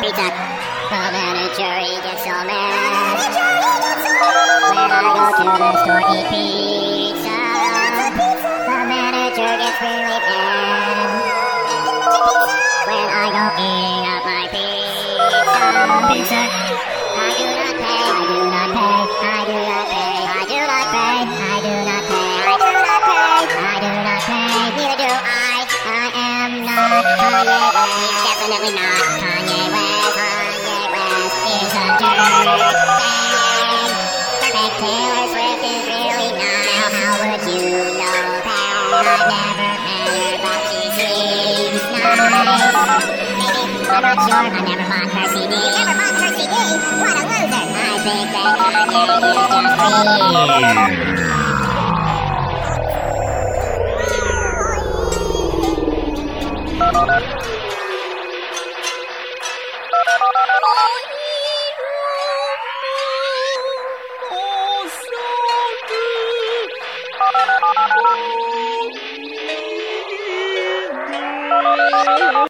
pizza. The manager, he gets so mad. When I go to the store, eat pizza. The manager gets really mad. When I go eating up my pizza. I do not pay. I do not pay. I do not pay. I do not pay. I do not pay. I do not pay. I do not pay. Neither do I. I am not Kanye West. He's definitely not Kanye West. Kanye West is a dirtbag. Perfect. Taylor Swift is really not. Now how would you know that? I've never met her, but she seems nice. Maybe. I'm not sure. I never bought her CD. Never bought her CD? What a loser. I think that Kanye is just weird.